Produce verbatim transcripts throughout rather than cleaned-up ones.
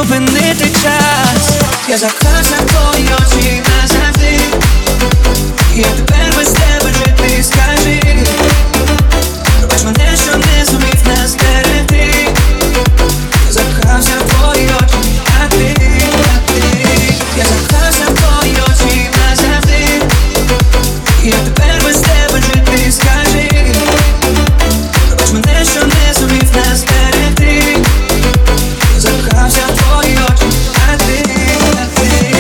зупинити час. Я закохався в твої очі назавжди. Я тепер без тебе жити, скажи. Пробач мене, що не зумів нас зберегти. Я закохався в твої очі, а ти, а ти. Я закохався в твої очі назавжди. Я тепер без тебе жити, скажи. Пробач мене, що не зумів нас зберегти. Я закохався в твої очі, а ти, а ти.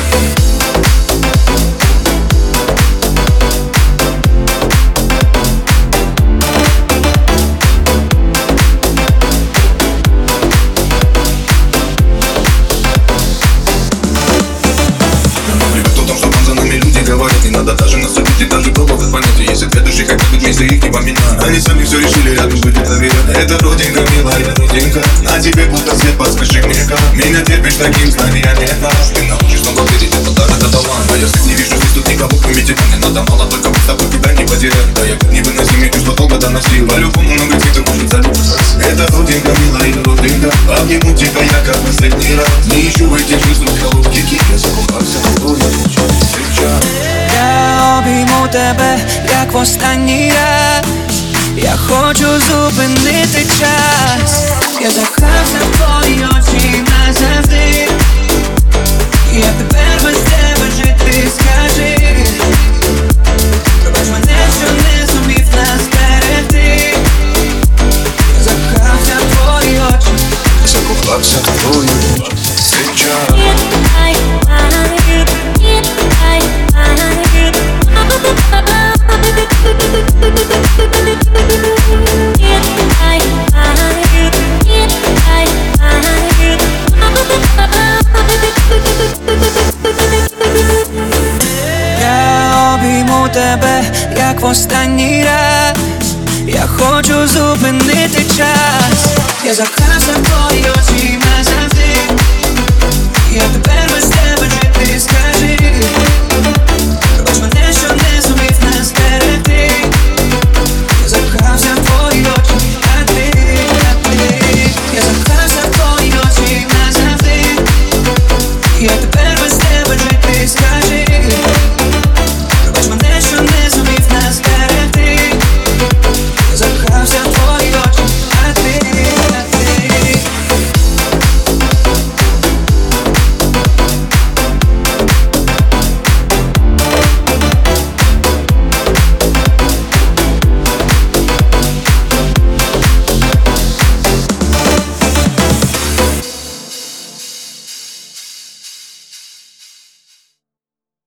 Не надо даже наступить и даже пробовать понять. Если две души хотят быть вместе, их не поменять. Они сами все решили, рядом будет доверять. Это родинка, милая родинка. На тебе будто свет, подскажи мне как. Меня терпишь таким, знания нет. Ты научишь снова верить, это дар, это талант. А я как не вижу здесь тут никого, кроме тебя. Мне надо мало, только мы с тобой тебя не потерять. Да я как невыносимый чувство долго доносил. По-любому много цветов может залюбиться. Это родинка, милая родинка. Обниму тебя я как последний раз. Не ищу этих чувств холодники. Я закохался в твою ночь. Сейчас Я обійму тебе, як в останній раз. Я хочу зупинити час. Я закохався в твої очі назавжди. Я тепер без тебе жити, скажи. Пробач мене, що не зумів нас зберегти. Я закохався в твої очі. Я закохався в твою ночь. Сейчас Я обійму тебе, як в останній раз. Я хочу зупинити час. Я закохався в твої очі назавжди. Я тепер без тебе жити, скажи.